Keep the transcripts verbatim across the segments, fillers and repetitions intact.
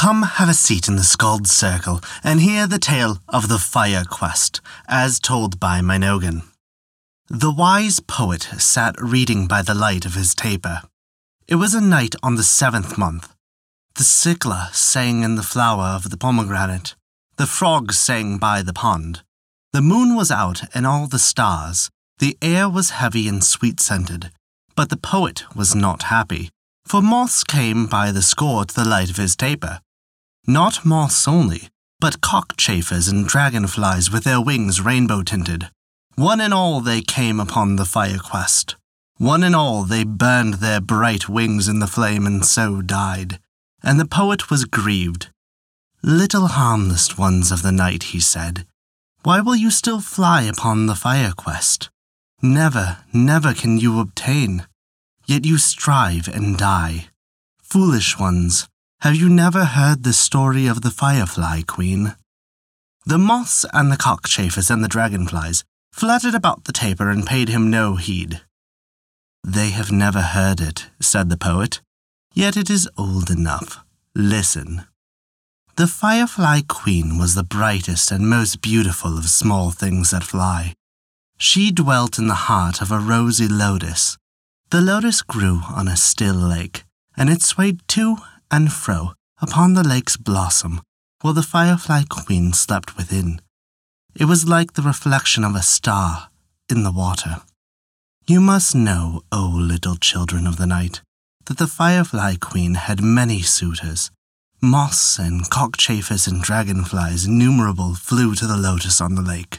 Come have a seat in the Skald's Circle and hear the tale of the Fire Quest, as told by Minogan. The wise poet sat reading by the light of his taper. It was a night on the seventh month. The cicala sang in the flower of the pomegranate. The frogs sang by the pond. The moon was out and all the stars. The air was heavy and sweet-scented. But the poet was not happy, for moths came by the score to the light of his taper. Not moths only, but cockchafers and dragonflies with their wings rainbow-tinted. One and all they came upon the fire quest. One and all they burned their bright wings in the flame and so died. And the poet was grieved. "Little harmless ones of the night," he said, "why will you still fly upon the fire quest? Never, never can you obtain, yet you strive and die. Foolish ones, have you never heard the story of the Firefly Queen?" The moths and the cockchafers and the dragonflies fluttered about the taper and paid him no heed. "They have never heard it," said the poet, "yet it is old enough. Listen. The Firefly Queen was the brightest and most beautiful of small things that fly. She dwelt in the heart of a rosy lotus. The lotus grew on a still lake, and it swayed to and fro upon the lake's blossom, while the Firefly Queen slept within. It was like the reflection of a star in the water. You must know, O little children of the night, that the Firefly Queen had many suitors. Moths and cockchafers and dragonflies innumerable flew to the lotus on the lake,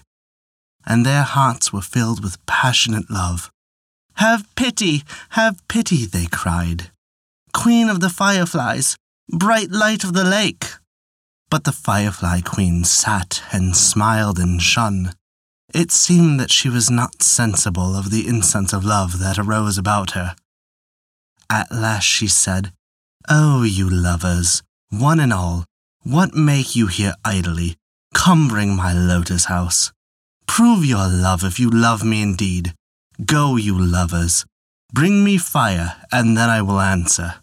and their hearts were filled with passionate love. "Have pity, have pity," they cried. "Queen of the fireflies, bright light of the lake." But the Firefly Queen sat and smiled and shone. It seemed that she was not sensible of the incense of love that arose about her. At last she said, "Oh, you lovers, one and all, what make you here idly? Come bring my lotus house. Prove your love if you love me indeed. Go, you lovers, bring me fire, and then I will answer."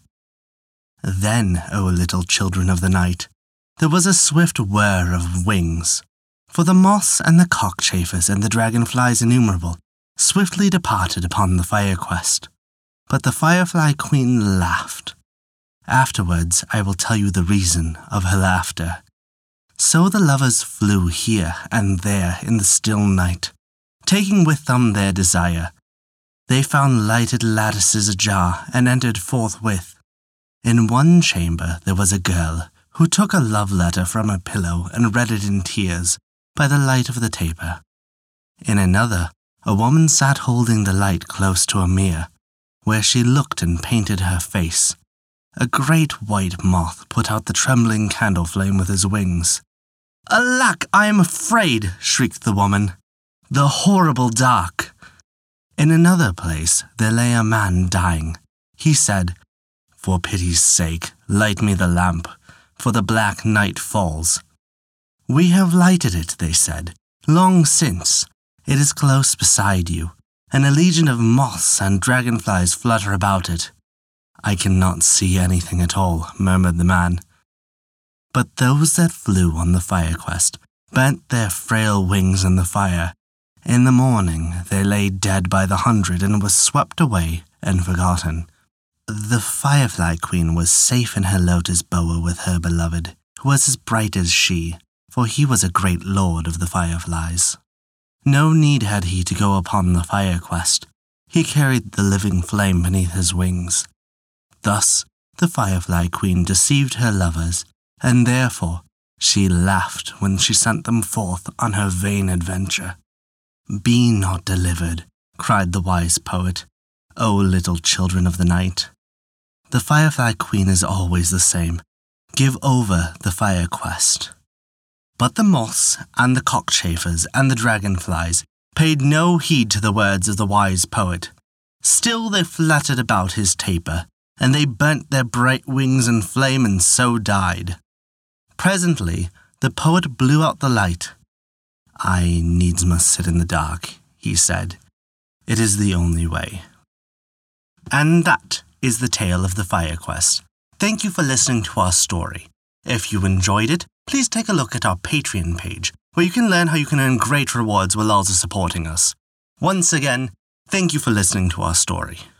Then, O little children of the night, there was a swift whir of wings, for the moths and the cockchafers and the dragonflies innumerable swiftly departed upon the fire quest. But the Firefly Queen laughed. Afterwards I will tell you the reason of her laughter. So the lovers flew here and there in the still night, taking with them their desire. They found lighted lattices ajar and entered forthwith. In one chamber there was a girl who took a love letter from her pillow and read it in tears by the light of the taper. In another, a woman sat holding the light close to a mirror, where she looked and painted her face. A great white moth put out the trembling candle flame with his wings. "Alack, I am afraid!" shrieked the woman. "The horrible dark!" In another place there lay a man dying. He said, "For pity's sake, light me the lamp, for the black night falls." "We have lighted it," they said, "long since. It is close beside you, and a legion of moths and dragonflies flutter about it." "I cannot see anything at all," murmured the man. But those that flew on the fire quest bent their frail wings in the fire. In the morning they lay dead by the hundred and were swept away and forgotten. The Firefly Queen was safe in her lotus bower with her beloved, who was as bright as she, for he was a great lord of the fireflies. No need had he to go upon the fire quest. He carried the living flame beneath his wings. Thus the Firefly Queen deceived her lovers, and therefore she laughed when she sent them forth on her vain adventure. "Be not delivered," cried the wise poet, "O little children of the night. The Firefly Queen is always the same. Give over the fire quest." But the moths and the cockchafers and the dragonflies paid no heed to the words of the wise poet. Still they fluttered about his taper, and they burnt their bright wings in flame and so died. Presently the poet blew out the light. "I needs must sit in the dark," he said. "It is the only way." And that is the tale of the Fire Quest. Thank you for listening to our story. If you enjoyed it, please take a look at our Patreon page, where you can learn how you can earn great rewards while also supporting us. Once again, thank you for listening to our story.